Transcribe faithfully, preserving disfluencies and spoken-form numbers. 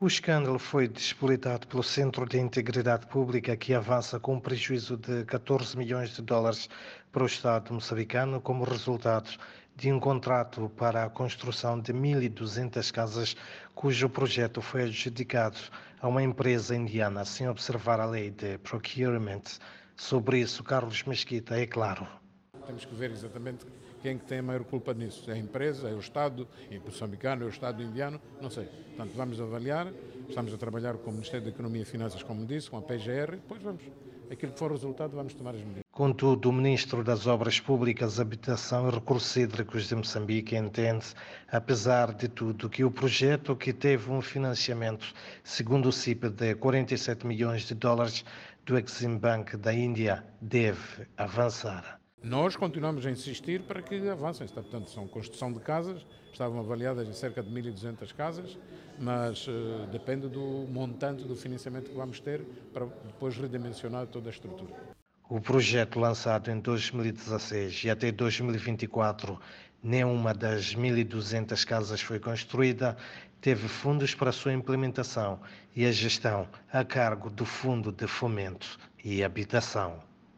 O escândalo foi despolitado pelo Centro de Integridade Pública, que avança com um prejuízo de catorze milhões de dólares para o Estado moçambicano como resultado de um contrato para a construção de mil e duzentas casas, cujo projeto foi adjudicado a uma empresa indiana, sem observar a lei de procurement. Sobre isso, Carlos Mesquita é claro. Temos que ver exatamente quem que tem a maior culpa nisso. É a empresa, é o Estado, é o moçambicano, é o Estado indiano, não sei. Portanto, vamos avaliar, estamos a trabalhar com o Ministério da Economia e Finanças, como disse, com a P G R, depois vamos, aquilo que for o resultado, vamos tomar as medidas. Contudo, o Ministro das Obras Públicas, Habitação e Recursos Hídricos de Moçambique entende, apesar de tudo, que o projeto, que teve um financiamento, segundo o C I P, de quarenta e sete milhões de dólares do Exim Bank da Índia, deve avançar. Nós continuamos a insistir para que avancem. Portanto, são construção de casas, estavam avaliadas em cerca de mil e duzentas casas, mas uh, depende do montante do financiamento que vamos ter para depois redimensionar toda a estrutura. O projeto, lançado em dois mil e dezasseis e até dois mil e vinte e quatro, nenhuma das mil e duzentas casas foi construída, teve fundos para sua implementação e a gestão a cargo do Fundo de Fomento e Habitação.